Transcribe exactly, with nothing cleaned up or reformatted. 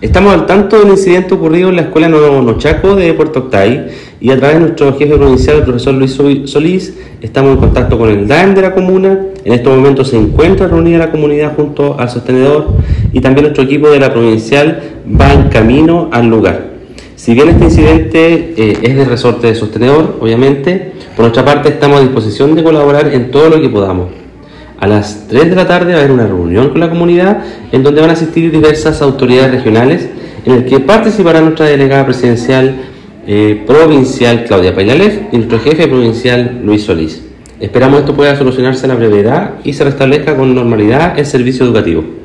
Estamos al tanto del incidente ocurrido en la escuela Nonochaco de Puerto Octay y a través de nuestro jefe provincial, el profesor Luis Solís, estamos en contacto con el D A E M de la comuna. En estos momentos se encuentra reunida la comunidad junto al sostenedor y también nuestro equipo de la provincial va en camino al lugar. Si bien este incidente eh, es de resorte de sostenedor, obviamente, por nuestra parte estamos a disposición de colaborar en todo lo que podamos. A las tres de la tarde va a haber una reunión con la comunidad en donde van a asistir diversas autoridades regionales en el que participará nuestra delegada presidencial eh, provincial Claudia Paillalef y nuestro jefe provincial Luis Solís. Esperamos esto pueda solucionarse a la brevedad y se restablezca con normalidad el servicio educativo.